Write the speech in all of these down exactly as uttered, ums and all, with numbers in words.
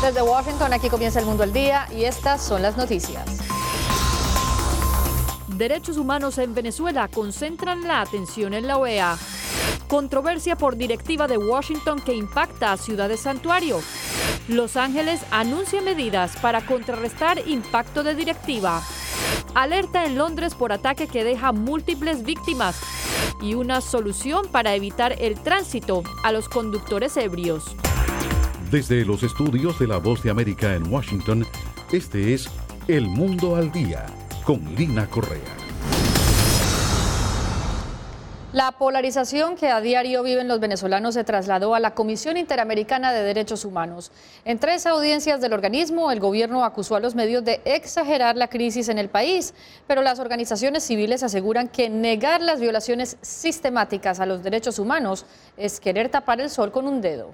Desde Washington, aquí comienza El Mundo al Día y estas son las noticias. Derechos humanos en Venezuela concentran la atención en la O E A. Controversia por directiva de Washington que impacta a ciudades santuario. Los Ángeles anuncia medidas para contrarrestar impacto de directiva. Alerta en Londres por ataque que deja múltiples víctimas. Y una solución para evitar el tránsito a los conductores ebrios. Desde los estudios de La Voz de América en Washington, este es El Mundo al Día, con Lina Correa. La polarización que a diario viven los venezolanos se trasladó a la Comisión Interamericana de Derechos Humanos. En tres audiencias del organismo, el gobierno acusó a los medios de exagerar la crisis en el país, pero las organizaciones civiles aseguran que negar las violaciones sistemáticas a los derechos humanos es querer tapar el sol con un dedo.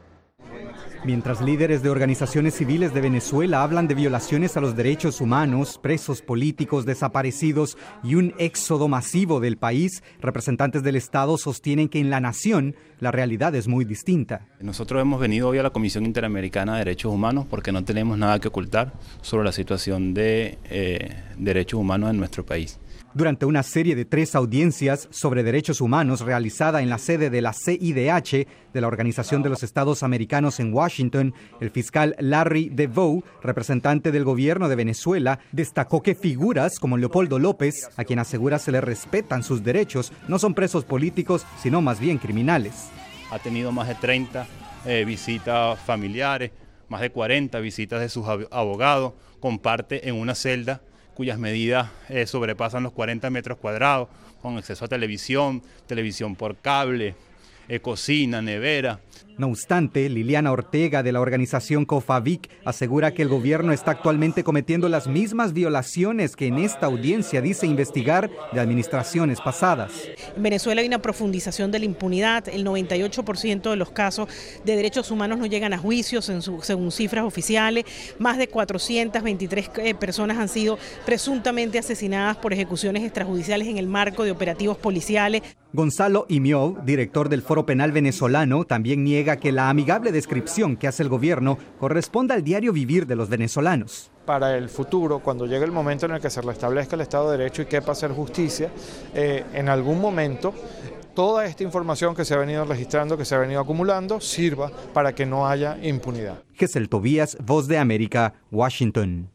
Mientras líderes de organizaciones civiles de Venezuela hablan de violaciones a los derechos humanos, presos políticos, desaparecidos y un éxodo masivo del país, representantes del Estado sostienen que en la nación la realidad es muy distinta. Nosotros hemos venido hoy a la Comisión Interamericana de Derechos Humanos porque no tenemos nada que ocultar sobre la situación de eh, derechos humanos en nuestro país. Durante una serie de tres audiencias sobre derechos humanos realizada en la sede de la C I D H, de la Organización de los Estados Americanos en Washington, el fiscal Larry DeVoe, representante del gobierno de Venezuela, destacó que figuras como Leopoldo López, a quien asegura se le respetan sus derechos, no son presos políticos, sino más bien criminales. Ha tenido más de treinta eh, visitas familiares, más de cuarenta visitas de sus abogados, comparte en una celda cuyas medidas eh, sobrepasan los cuarenta metros cuadrados, con acceso a televisión, televisión por cable, eh, cocina, nevera. No obstante, Liliana Ortega de la organización COFAVIC asegura que el gobierno está actualmente cometiendo las mismas violaciones que en esta audiencia dice investigar de administraciones pasadas. En Venezuela hay una profundización de la impunidad. El noventa y ocho por ciento de los casos de derechos humanos no llegan a juicios en su, según cifras oficiales. Más de cuatrocientas veintitrés eh, personas han sido presuntamente asesinadas por ejecuciones extrajudiciales en el marco de operativos policiales. Gonzalo Imió, director del Foro Penal Venezolano, también niega que la amigable descripción que hace el gobierno corresponda al diario vivir de los venezolanos. Para el futuro, cuando llegue el momento en el que se restablezca el Estado de Derecho y quepa hacer justicia, eh, en algún momento toda esta información que se ha venido registrando, que se ha venido acumulando, sirva para que no haya impunidad. Gesell Tobías, Voz de América, Washington.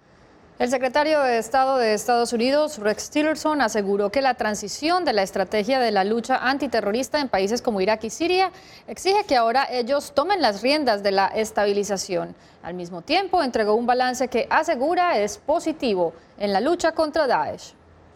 El secretario de Estado de Estados Unidos, Rex Tillerson, aseguró que la transición de la estrategia de la lucha antiterrorista en países como Irak y Siria exige que ahora ellos tomen las riendas de la estabilización. Al mismo tiempo, entregó un balance que asegura es positivo en la lucha contra Daesh.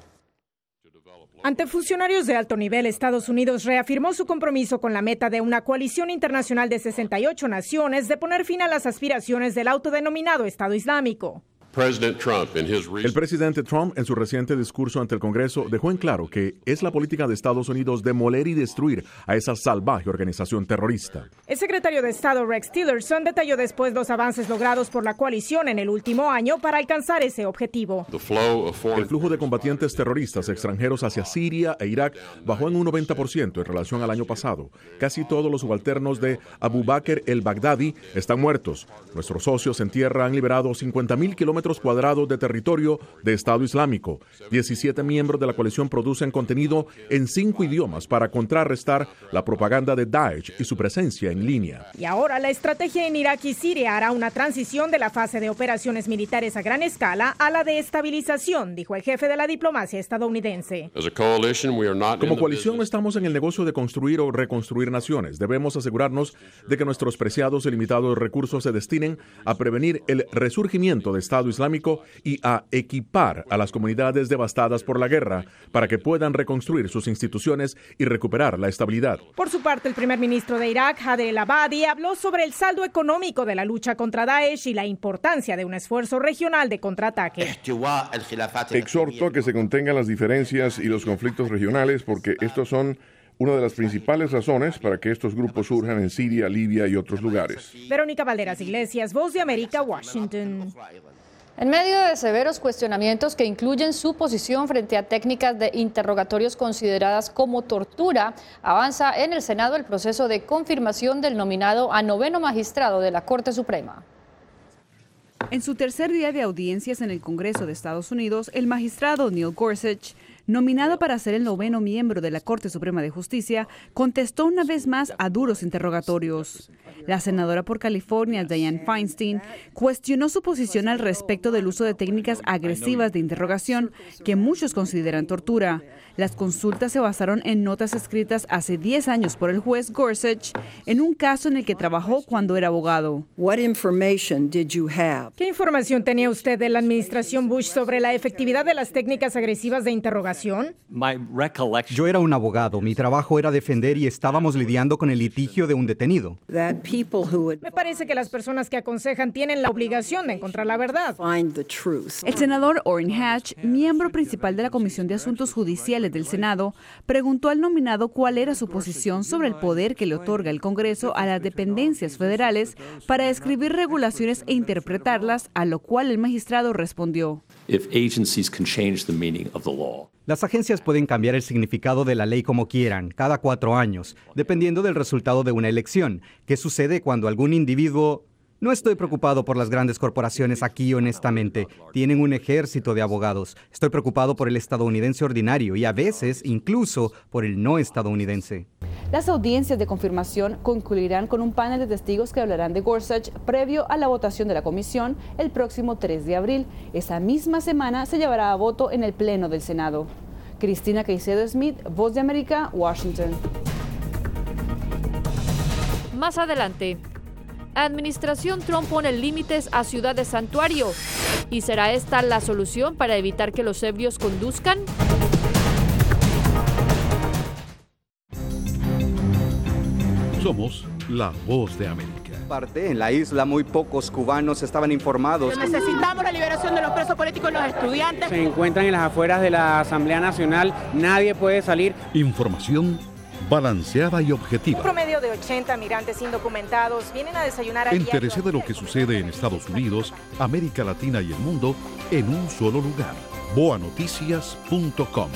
Ante funcionarios de alto nivel, Estados Unidos reafirmó su compromiso con la meta de una coalición internacional de sesenta y ocho naciones de poner fin a las aspiraciones del autodenominado Estado Islámico. El presidente Trump, en su reciente discurso ante el Congreso, dejó en claro que es la política de Estados Unidos demoler y destruir a esa salvaje organización terrorista. El secretario de Estado Rex Tillerson detalló después los avances logrados por la coalición en el último año para alcanzar ese objetivo. El flujo de combatientes terroristas extranjeros hacia Siria e Irak bajó en un noventa por ciento en relación al año pasado. Casi todos los subalternos de Abu Bakr el-Baghdadi están muertos. Nuestros socios en tierra han liberado cincuenta mil kilómetros cuadrados de territorio de Estado Islámico. diecisiete miembros de la coalición producen contenido en cinco idiomas para contrarrestar la propaganda de Daesh y su presencia en línea. Y ahora la estrategia en Irak y Siria hará una transición de la fase de operaciones militares a gran escala a la de estabilización, dijo el jefe de la diplomacia estadounidense. Como coalición no estamos en el negocio de construir o reconstruir naciones. Debemos asegurarnos de que nuestros preciados y limitados recursos se destinen a prevenir el resurgimiento de Estado Islámico y a equipar a las comunidades devastadas por la guerra para que puedan reconstruir sus instituciones y recuperar la estabilidad. Por su parte, el primer ministro de Irak, Haider el-Abadi, habló sobre el saldo económico de la lucha contra Daesh y la importancia de un esfuerzo regional de contraataque. Exhorto a que se contengan las diferencias y los conflictos regionales porque estos son una de las principales razones para que estos grupos surjan en Siria, Libia y otros lugares. Verónica Valderas Iglesias, Voz de América, Washington. En medio de severos cuestionamientos que incluyen su posición frente a técnicas de interrogatorios consideradas como tortura, avanza en el Senado el proceso de confirmación del nominado a noveno magistrado de la Corte Suprema. En su tercer día de audiencias en el Congreso de Estados Unidos, el magistrado Neil Gorsuch, nominado para ser el noveno miembro de la Corte Suprema de Justicia, contestó una vez más a duros interrogatorios. La senadora por California, Dianne Feinstein, cuestionó su posición al respecto del uso de técnicas agresivas de interrogación que muchos consideran tortura. Las consultas se basaron en notas escritas hace diez años por el juez Gorsuch en un caso en el que trabajó cuando era abogado. ¿Qué información tenía usted de la administración Bush sobre la efectividad de las técnicas agresivas de interrogación? Yo era un abogado, mi trabajo era defender y estábamos lidiando con el litigio de un detenido. Me parece que las personas que aconsejan tienen la obligación de encontrar la verdad. El senador Orrin Hatch, miembro principal de la Comisión de Asuntos Judiciales del Senado, preguntó al nominado cuál era su posición sobre el poder que le otorga el Congreso a las dependencias federales para escribir regulaciones e interpretarlas, a lo cual el magistrado respondió: Las agencias pueden cambiar el significado de la ley como quieran, cada cuatro años, dependiendo del resultado de una elección. ¿Qué sucede cuando algún individuo... No estoy preocupado por las grandes corporaciones aquí, honestamente. Tienen un ejército de abogados. Estoy preocupado por el estadounidense ordinario y a veces incluso por el no estadounidense. Las audiencias de confirmación concluirán con un panel de testigos que hablarán de Gorsuch previo a la votación de la comisión el próximo tres de abril. Esa misma semana se llevará a voto en el Pleno del Senado. Cristina Caicedo Smith, Voz de América, Washington. Más adelante, Administración Trump pone límites a ciudades santuario. ¿Y será esta la solución para evitar que los ebrios conduzcan? Somos la Voz de América. En la isla muy pocos cubanos estaban informados. Necesitamos la liberación de los presos políticos y los estudiantes. Se encuentran en las afueras de la Asamblea Nacional. Nadie puede salir. Información balanceada y objetiva. Un promedio de ochenta migrantes indocumentados vienen a desayunar a Entérese de lo que sucede en Estados Unidos, América Latina y el mundo en un solo lugar. boa noticias punto com.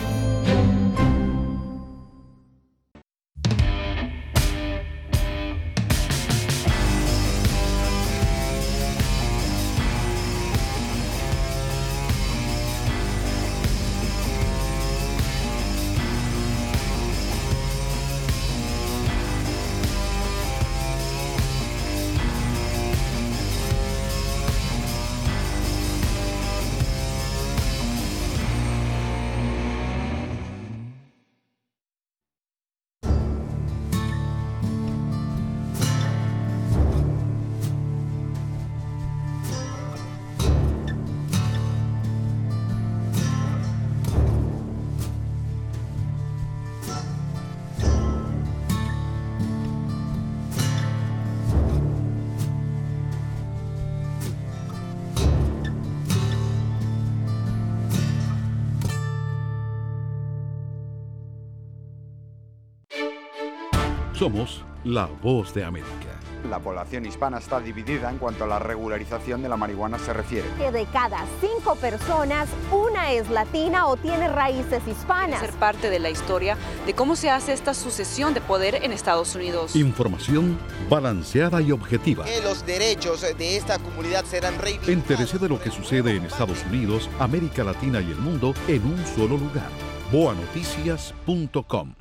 Somos la Voz de América. La población hispana está dividida en cuanto a la regularización de la marihuana se refiere. Que de cada cinco personas, una es latina o tiene raíces hispanas. Ser parte de la historia de cómo se hace esta sucesión de poder en Estados Unidos. Información balanceada y objetiva. Que los derechos de esta comunidad serán reivindicados. Entérese de lo que sucede en Estados Unidos, América Latina y el mundo en un solo lugar. boa noticias punto com.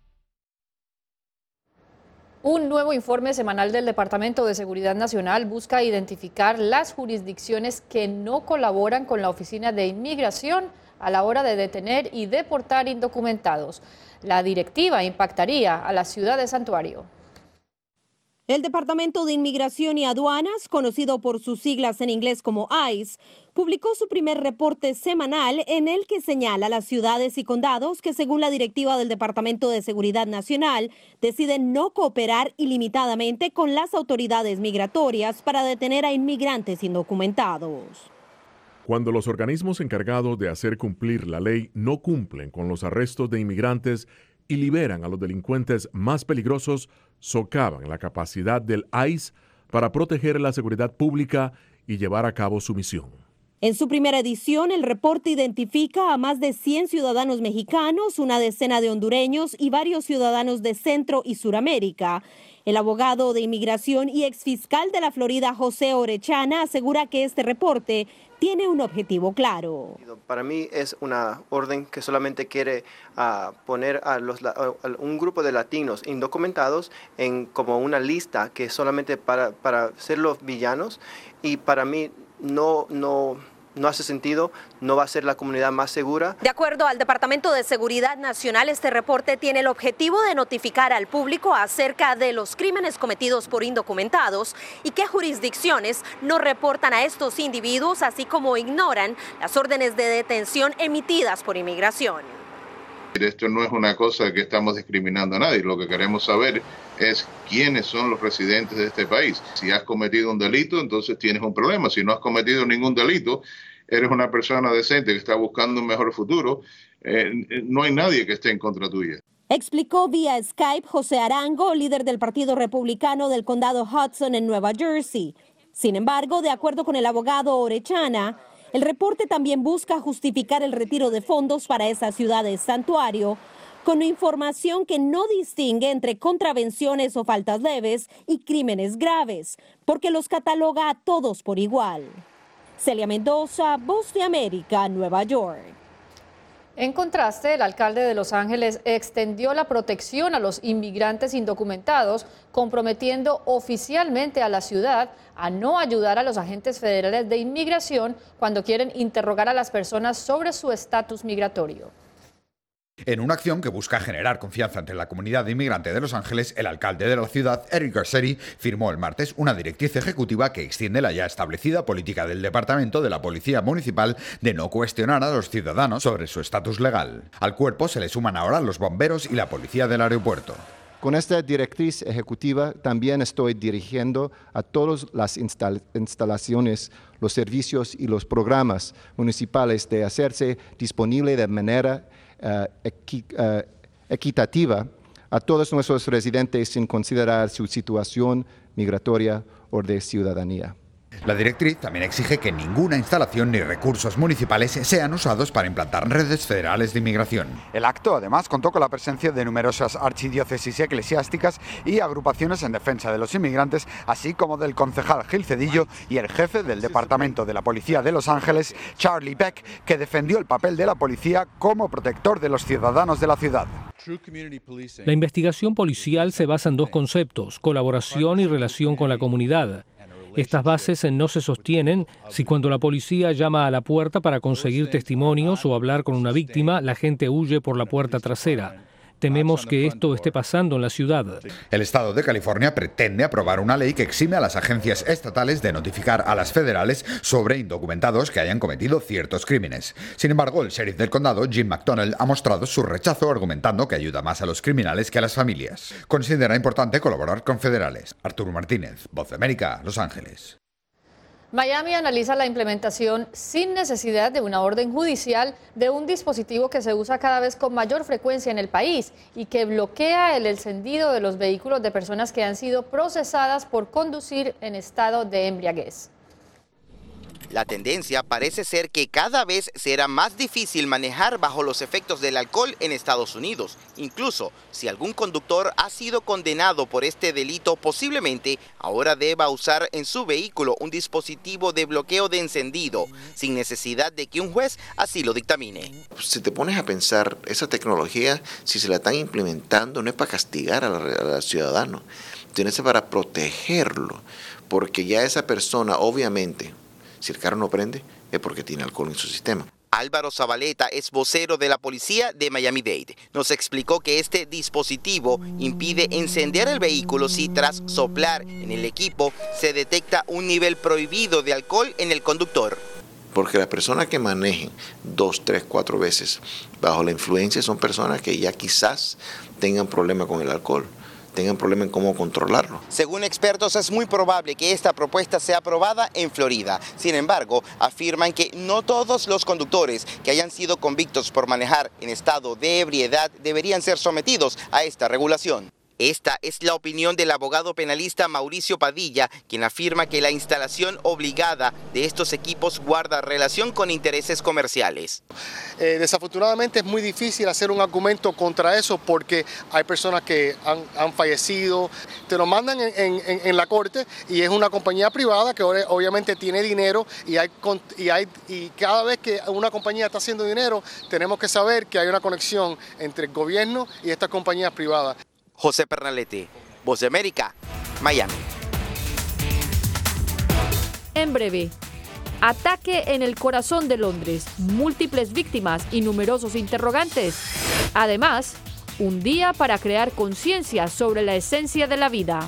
Un nuevo informe semanal del Departamento de Seguridad Nacional busca identificar las jurisdicciones que no colaboran con la Oficina de Inmigración a la hora de detener y deportar indocumentados. La directiva impactaría a la ciudad de Santuario. El Departamento de Inmigración y Aduanas, conocido por sus siglas en inglés como ICE, publicó su primer reporte semanal en el que señala las ciudades y condados que, según la directiva del Departamento de Seguridad Nacional, deciden no cooperar ilimitadamente con las autoridades migratorias para detener a inmigrantes indocumentados. Cuando los organismos encargados de hacer cumplir la ley no cumplen con los arrestos de inmigrantes y liberan a los delincuentes más peligrosos, socavan la capacidad del ICE para proteger la seguridad pública y llevar a cabo su misión. En su primera edición, el reporte identifica a más de cien ciudadanos mexicanos, una decena de hondureños y varios ciudadanos de Centro y Suramérica. El abogado de inmigración y exfiscal de la Florida, José Orechana, asegura que este reporte tiene un objetivo claro. Para mí es una orden que solamente quiere uh, poner a, los, a un grupo de latinos indocumentados en como una lista que es solamente para, para ser los villanos, y para mí no... no No hace sentido, no va a ser la comunidad más segura. De acuerdo al Departamento de Seguridad Nacional, este reporte tiene el objetivo de notificar al público acerca de los crímenes cometidos por indocumentados y qué jurisdicciones no reportan a estos individuos, así como ignoran las órdenes de detención emitidas por inmigración. Esto no es una cosa que estamos discriminando a nadie, lo que queremos saber es quiénes son los residentes de este país. Si has cometido un delito, entonces tienes un problema. Si no has cometido ningún delito, eres una persona decente que está buscando un mejor futuro, eh, no hay nadie que esté en contra tuya. Explicó vía Skype José Arango, líder del Partido Republicano del condado Hudson en Nueva Jersey. Sin embargo, de acuerdo con el abogado Orechana, el reporte también busca justificar el retiro de fondos para esas ciudades santuario, con información que no distingue entre contravenciones o faltas leves y crímenes graves, porque los cataloga a todos por igual. Celia Mendoza, Voz de América, Nueva York. En contraste, el alcalde de Los Ángeles extendió la protección a los inmigrantes indocumentados, comprometiendo oficialmente a la ciudad a no ayudar a los agentes federales de inmigración cuando quieren interrogar a las personas sobre su estatus migratorio. En una acción que busca generar confianza entre la comunidad inmigrante de Los Ángeles, el alcalde de la ciudad, Eric Garcetti, firmó el martes una directriz ejecutiva que extiende la ya establecida política del Departamento de la Policía Municipal de no cuestionar a los ciudadanos sobre su estatus legal. Al cuerpo se le suman ahora los bomberos y la policía del aeropuerto. Con esta directriz ejecutiva también estoy dirigiendo a todas las instal- instalaciones, los servicios y los programas municipales de hacerse disponible de manera uh, equi- uh, equitativa a todos nuestros residentes sin considerar su situación migratoria o de ciudadanía. La directriz también exige que ninguna instalación ni recursos municipales sean usados para implantar redes federales de inmigración. El acto, además, contó con la presencia de numerosas archidiócesis eclesiásticas y agrupaciones en defensa de los inmigrantes, así como del concejal Gil Cedillo y el jefe del Departamento de la Policía de Los Ángeles, Charlie Beck, que defendió el papel de la policía como protector de los ciudadanos de la ciudad. La investigación policial se basa en dos conceptos: colaboración y relación con la comunidad. Estas bases no se sostienen si cuando la policía llama a la puerta para conseguir testimonios o hablar con una víctima, la gente huye por la puerta trasera. Tememos que esto esté pasando en la ciudad. El estado de California pretende aprobar una ley que exime a las agencias estatales de notificar a las federales sobre indocumentados que hayan cometido ciertos crímenes. Sin embargo, el sheriff del condado, Jim McDonnell, ha mostrado su rechazo argumentando que ayuda más a los criminales que a las familias. Considera importante colaborar con federales. Arturo Martínez, Voz de América, Los Ángeles. Miami analiza la implementación sin necesidad de una orden judicial de un dispositivo que se usa cada vez con mayor frecuencia en el país y que bloquea el encendido de los vehículos de personas que han sido procesadas por conducir en estado de embriaguez. La tendencia parece ser que cada vez será más difícil manejar bajo los efectos del alcohol en Estados Unidos. Incluso si algún conductor ha sido condenado por este delito, posiblemente ahora deba usar en su vehículo un dispositivo de bloqueo de encendido, sin necesidad de que un juez así lo dictamine. Si te pones a pensar, esa tecnología, si se la están implementando, no es para castigar al ciudadano, sino para protegerlo, porque ya esa persona, obviamente, si el carro no prende, es porque tiene alcohol en su sistema. Álvaro Zabaleta es vocero de la policía de Miami-Dade. Nos explicó que este dispositivo impide encender el vehículo si tras soplar en el equipo se detecta un nivel prohibido de alcohol en el conductor. Porque las personas que manejen dos, tres, cuatro veces bajo la influencia son personas que ya quizás tengan problemas con el alcohol, tengan problemas en cómo controlarlo. Según expertos, es muy probable que esta propuesta sea aprobada en Florida. Sin embargo, afirman que no todos los conductores que hayan sido convictos por manejar en estado de ebriedad deberían ser sometidos a esta regulación. Esta es la opinión del abogado penalista Mauricio Padilla, quien afirma que la instalación obligada de estos equipos guarda relación con intereses comerciales. Eh, desafortunadamente es muy difícil hacer un argumento contra eso porque hay personas que han, han fallecido, te lo mandan en, en, en la corte y es una compañía privada que obviamente tiene dinero y, hay, y, hay, y cada vez que una compañía está haciendo dinero tenemos que saber que hay una conexión entre el gobierno y estas compañías privadas. José Pernalete, Voz de América, Miami. En breve, ataque en el corazón de Londres, múltiples víctimas y numerosos interrogantes. Además, un día para crear conciencia sobre la esencia de la vida.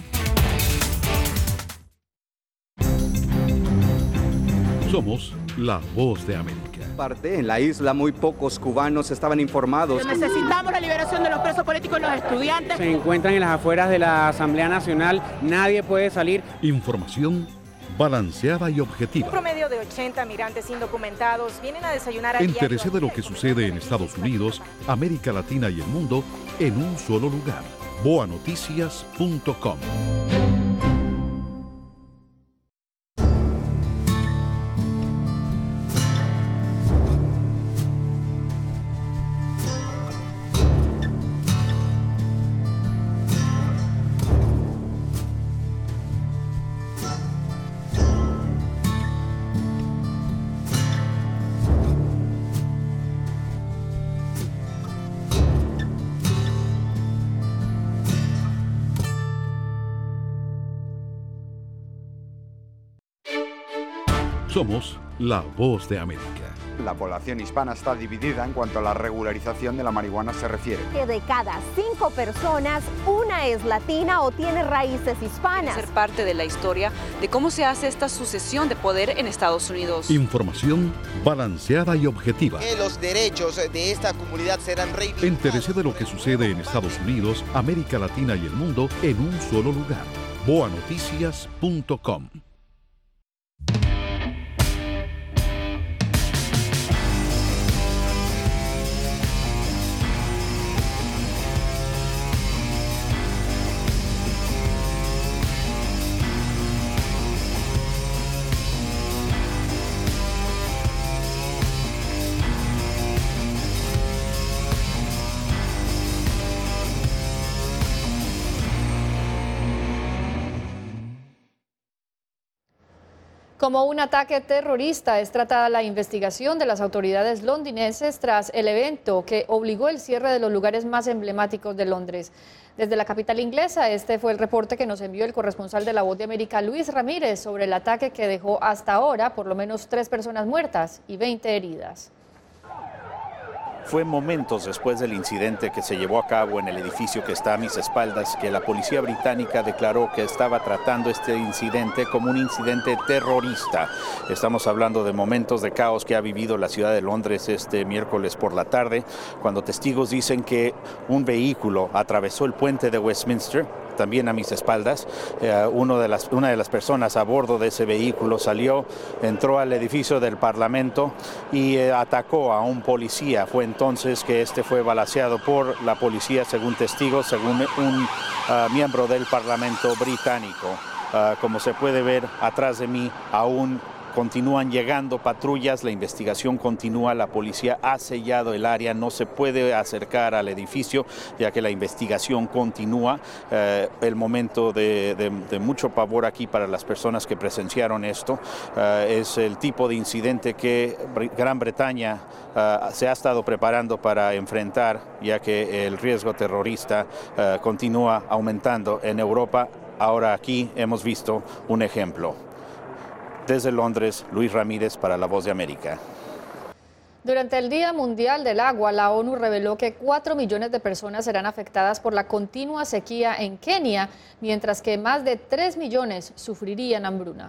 Somos la Voz de América. Parte en la isla muy pocos cubanos estaban informados. Necesitamos la liberación de los presos políticos y los estudiantes. Se encuentran en las afueras de la Asamblea Nacional, nadie puede salir. Información balanceada y objetiva. Un promedio de ochenta migrantes indocumentados vienen a desayunar a Entérese de lo que sucede en Estados Unidos, América Latina y el mundo en un solo lugar. boa noticias punto com. Somos la Voz de América. La población hispana está dividida en cuanto a la regularización de la marihuana se refiere. Que de cada cinco personas, una es latina o tiene raíces hispanas. Ser parte de la historia de cómo se hace esta sucesión de poder en Estados Unidos. Información balanceada y objetiva. Que los derechos de esta comunidad serán reivindicados. Entérese de lo que sucede en Estados Unidos, América Latina y el mundo en un solo lugar. boa noticias punto com. Como un ataque terrorista es tratada la investigación de las autoridades londinenses tras el evento que obligó el cierre de los lugares más emblemáticos de Londres. Desde la capital inglesa, este fue el reporte que nos envió el corresponsal de La Voz de América, Luis Ramírez, sobre el ataque que dejó hasta ahora por lo menos tres personas muertas y veinte heridas. Fue momentos después del incidente que se llevó a cabo en el edificio que está a mis espaldas que la policía británica declaró que estaba tratando este incidente como un incidente terrorista. Estamos hablando de momentos de caos que ha vivido la ciudad de Londres este miércoles por la tarde, cuando testigos dicen que un vehículo atravesó el puente de Westminster. También a mis espaldas, eh, uno de las, una de las personas a bordo de ese vehículo salió, entró al edificio del Parlamento y eh, atacó a un policía. Fue entonces que este fue balaceado por la policía, según testigos, según un uh, miembro del Parlamento británico. Uh, como se puede ver atrás de mí, aún continúan llegando patrullas, la investigación continúa, la policía ha sellado el área, no se puede acercar al edificio ya que la investigación continúa. Eh, el momento de, de, de mucho pavor aquí para las personas que presenciaron esto eh, es el tipo de incidente que Gran Bretaña eh, se ha estado preparando para enfrentar, ya que el riesgo terrorista eh, continúa aumentando en Europa. Ahora aquí hemos visto un ejemplo. Desde Londres, Luis Ramírez para La Voz de América. Durante el Día Mundial del Agua, la ONU reveló que cuatro millones de personas serán afectadas por la continua sequía en Kenia, mientras que más de tres millones sufrirían hambruna.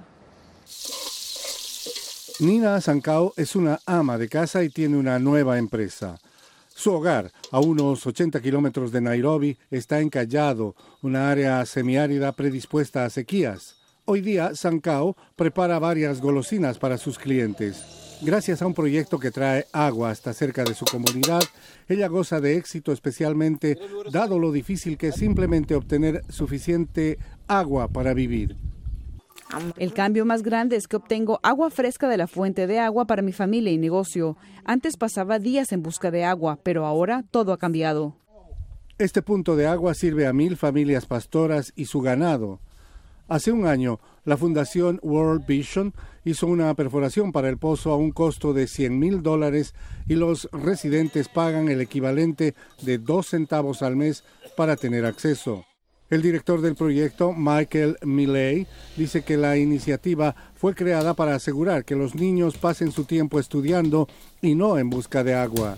Nina Sankao es una ama de casa y tiene una nueva empresa. Su hogar, a unos ochenta kilómetros de Nairobi, está en Callado, una área semiárida predispuesta a sequías. Hoy día, Sankao prepara varias golosinas para sus clientes. Gracias a un proyecto que trae agua hasta cerca de su comunidad, ella goza de éxito, especialmente dado lo difícil que es simplemente obtener suficiente agua para vivir. El cambio más grande es que obtengo agua fresca de la fuente de agua para mi familia y negocio. Antes pasaba días en busca de agua, pero ahora todo ha cambiado. Este punto de agua sirve a mil familias pastoras y su ganado. Hace un año, la Fundación World Vision hizo una perforación para el pozo a un costo de cien mil dólares y los residentes pagan el equivalente de dos centavos al mes para tener acceso. El director del proyecto, Michael Milley, dice que la iniciativa fue creada para asegurar que los niños pasen su tiempo estudiando y no en busca de agua.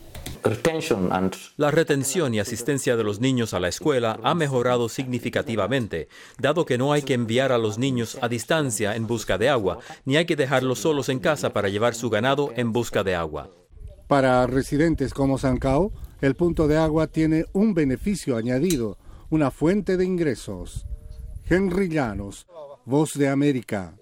La retención y asistencia de los niños a la escuela ha mejorado significativamente, dado que no hay que enviar a los niños a distancia en busca de agua, ni hay que dejarlos solos en casa para llevar su ganado en busca de agua. Para residentes como Sancao, el punto de agua tiene un beneficio añadido, una fuente de ingresos. Henry Llanos, Voz de América.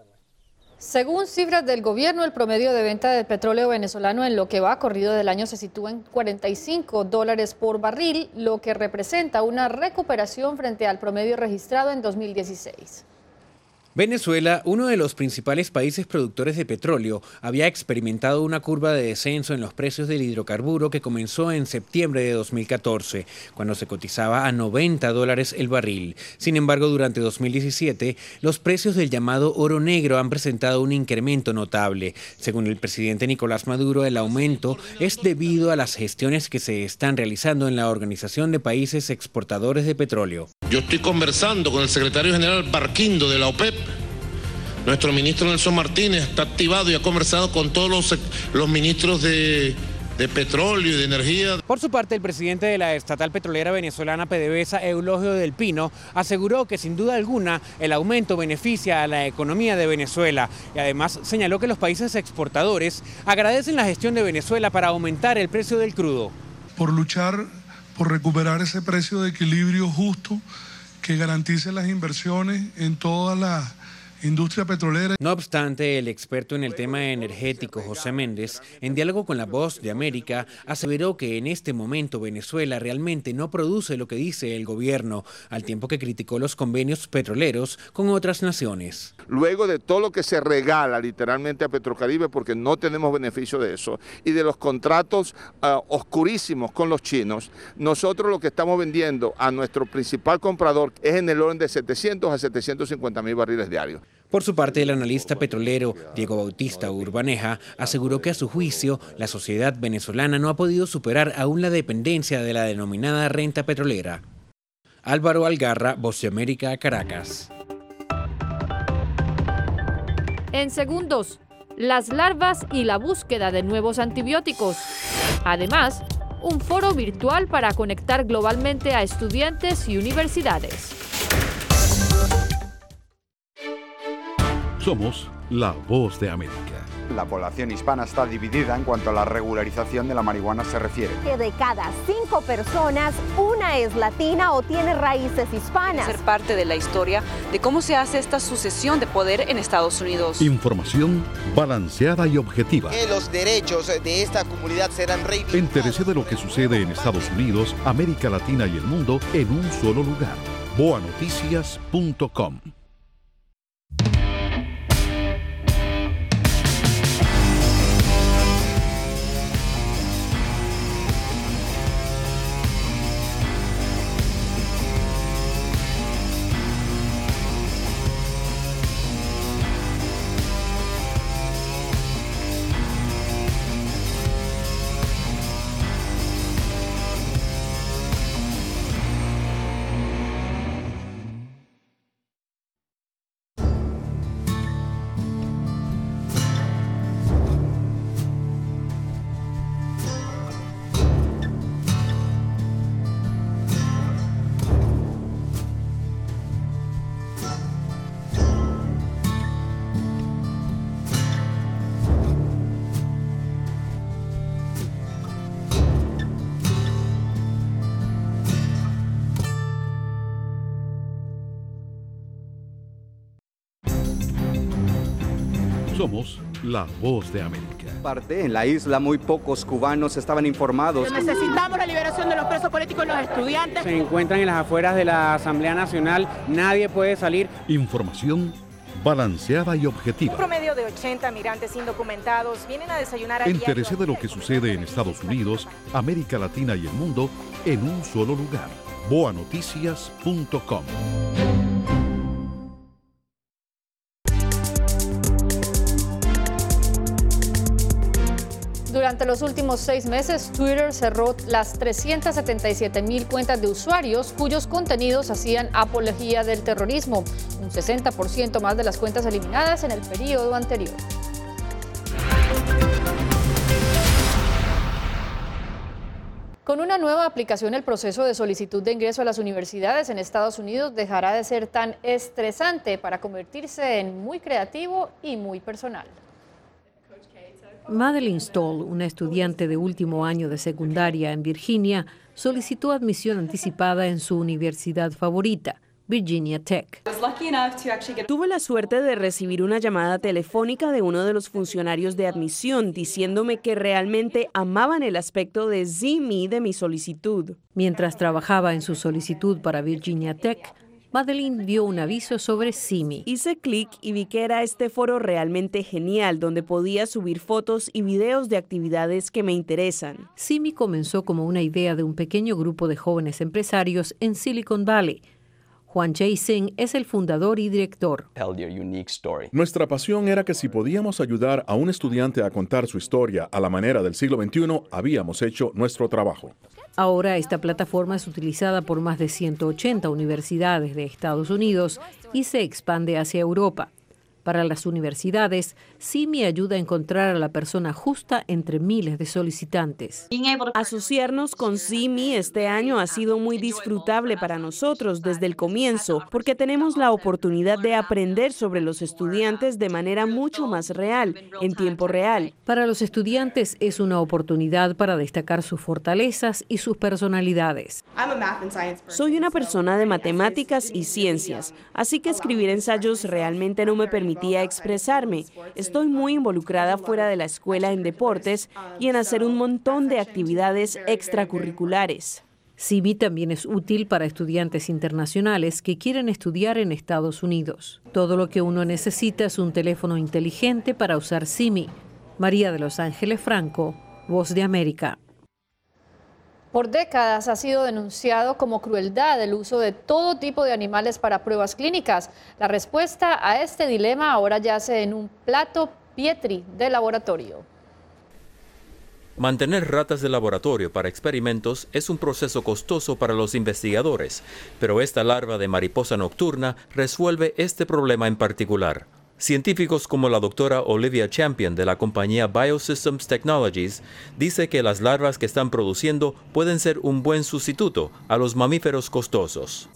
Según cifras del gobierno, el promedio de venta del petróleo venezolano en lo que va corrido del año se sitúa en cuarenta y cinco dólares por barril, lo que representa una recuperación frente al promedio registrado en dos mil dieciséis. Venezuela, uno de los principales países productores de petróleo, había experimentado una curva de descenso en los precios del hidrocarburo que comenzó en septiembre de dos mil catorce, cuando se cotizaba a noventa dólares el barril. Sin embargo, durante dos mil diecisiete, los precios del llamado oro negro han presentado un incremento notable. Según el presidente Nicolás Maduro, el aumento es debido a las gestiones que se están realizando en la Organización de Países Exportadores de Petróleo. Yo estoy conversando con el secretario general Barquindo de la OPEP. Nuestro ministro Nelson Martínez está activado y ha conversado con todos los, los ministros de, de petróleo y de energía. Por su parte, el presidente de la estatal petrolera venezolana PDVSA, Eulogio del Pino, aseguró que sin duda alguna el aumento beneficia a la economía de Venezuela y además señaló que los países exportadores agradecen la gestión de Venezuela para aumentar el precio del crudo. Por luchar, por recuperar ese precio de equilibrio justo que garantice las inversiones en todas las industria petrolera. No obstante, el experto en el tema energético José Méndez, en diálogo con La Voz de América, aseveró que en este momento Venezuela realmente no produce lo que dice el gobierno, al tiempo que criticó los convenios petroleros con otras naciones. Luego de todo lo que se regala literalmente a Petrocaribe, porque no tenemos beneficio de eso, y de los contratos uh, oscurísimos con los chinos, nosotros lo que estamos vendiendo a nuestro principal comprador es en el orden de setecientos a setecientos cincuenta mil barriles diarios. Por su parte, el analista petrolero Diego Bautista Urbaneja aseguró que a su juicio la sociedad venezolana no ha podido superar aún la dependencia de la denominada renta petrolera. Álvaro Algarra, Voz de América, Caracas. En segundos, las larvas y la búsqueda de nuevos antibióticos. Además, un foro virtual para conectar globalmente a estudiantes y universidades. Somos la Voz de América. La población hispana está dividida en cuanto a la regularización de la marihuana se refiere. Que de cada cinco personas, una es latina o tiene raíces hispanas. Ser parte de la historia de cómo se hace esta sucesión de poder en Estados Unidos. Información balanceada y objetiva. Que los derechos de esta comunidad serán reivindicados. Entérese de lo que sucede en Estados Unidos, América Latina y el mundo en un solo lugar. boa noticias punto com. Somos La Voz de América. Parte en la isla muy pocos cubanos estaban informados. Necesitamos la liberación de los presos políticos y los estudiantes. Se encuentran en las afueras de la Asamblea Nacional, nadie puede salir. Información balanceada y objetiva. Un promedio de ochenta migrantes indocumentados vienen a desayunar a Entérese de lo que sucede en Estados Unidos, América Latina y el mundo en un solo lugar. boa noticias punto com. Durante los últimos seis meses, Twitter cerró las trescientas setenta y siete mil cuentas de usuarios cuyos contenidos hacían apología del terrorismo, un sesenta por ciento más de las cuentas eliminadas en el periodo anterior. Con una nueva aplicación, el proceso de solicitud de ingreso a las universidades en Estados Unidos dejará de ser tan estresante para convertirse en muy creativo y muy personal. Madeline Stoll, una estudiante de último año de secundaria en Virginia, solicitó admisión anticipada en su universidad favorita, Virginia Tech. Tuve la suerte de recibir una llamada telefónica de uno de los funcionarios de admisión diciéndome que realmente amaban el aspecto de Z-Me de mi solicitud. Mientras trabajaba en su solicitud para Virginia Tech, Madeline vio un aviso sobre Simi. Hice clic y vi que era este foro realmente genial donde podía subir fotos y videos de actividades que me interesan. Simi comenzó como una idea de un pequeño grupo de jóvenes empresarios en Silicon Valley. Juan Jason es el fundador y director. Nuestra pasión era que si podíamos ayudar a un estudiante a contar su historia a la manera del siglo veintiuno, habíamos hecho nuestro trabajo. Ahora esta plataforma es utilizada por más de ciento ochenta universidades de Estados Unidos y se expande hacia Europa. Para las universidades, Simi ayuda a encontrar a la persona justa entre miles de solicitantes. Asociarnos con Simi este año ha sido muy disfrutable para nosotros desde el comienzo, porque tenemos la oportunidad de aprender sobre los estudiantes de manera mucho más real, en tiempo real. Para los estudiantes es una oportunidad para destacar sus fortalezas y sus personalidades. Soy una persona de matemáticas y ciencias, así que escribir ensayos realmente no me permite expresarme. Estoy muy involucrada fuera de la escuela en deportes y en hacer un montón de actividades extracurriculares. Simi también es útil para estudiantes internacionales que quieren estudiar en Estados Unidos. Todo lo que uno necesita es un teléfono inteligente para usar Simi. María de Los Ángeles Franco, Voz de América. Por décadas ha sido denunciado como crueldad el uso de todo tipo de animales para pruebas clínicas. La respuesta a este dilema ahora yace en un plato Pietri de laboratorio. Mantener ratas de laboratorio para experimentos es un proceso costoso para los investigadores, pero esta larva de mariposa nocturna resuelve este problema en particular. Científicos como la doctora Olivia Champion de la compañía Biosystems Technologies dice que las larvas que están produciendo pueden ser un buen sustituto a los mamíferos costosos.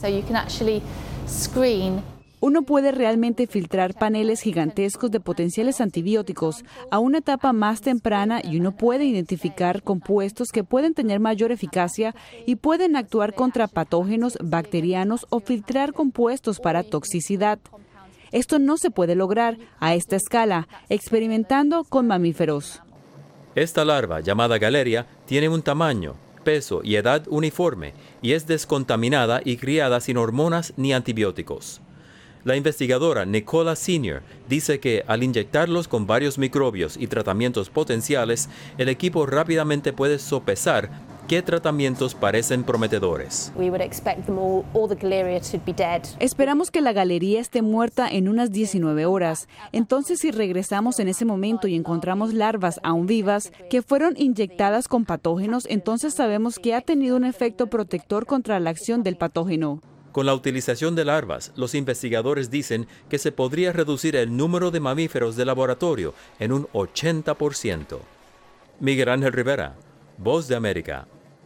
Uno puede realmente filtrar paneles gigantescos de potenciales antibióticos a una etapa más temprana y uno puede identificar compuestos que pueden tener mayor eficacia y pueden actuar contra patógenos bacterianos o filtrar compuestos para toxicidad. Esto no se puede lograr a esta escala, experimentando con mamíferos. Esta larva, llamada Galeria, tiene un tamaño, peso y edad uniforme y es descontaminada y criada sin hormonas ni antibióticos. La investigadora Nicola Senior dice que al inyectarlos con varios microbios y tratamientos potenciales, el equipo rápidamente puede sopesar qué tratamientos parecen prometedores. Esperamos que la galería esté muerta en unas diecinueve horas. Entonces, si regresamos en ese momento y encontramos larvas aún vivas que fueron inyectadas con patógenos, entonces sabemos que ha tenido un efecto protector contra la acción del patógeno. Con la utilización de larvas, los investigadores dicen que se podría reducir el número de mamíferos de laboratorio en un ochenta por ciento. Miguel Ángel Rivera, Voz de América.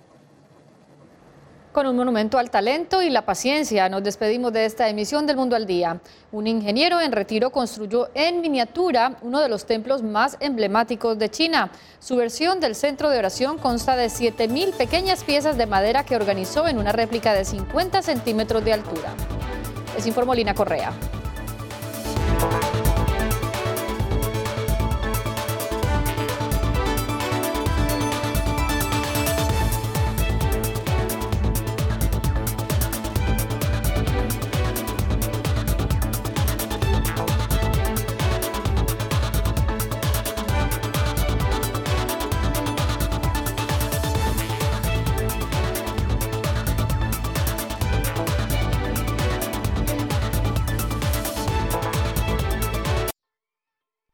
Con un monumento al talento y la paciencia, nos despedimos de esta emisión del Mundo al Día. Un ingeniero en retiro construyó en miniatura uno de los templos más emblemáticos de China. Su versión del centro de oración consta de siete mil pequeñas piezas de madera que organizó en una réplica de cincuenta centímetros de altura. Les informó Lina Correa.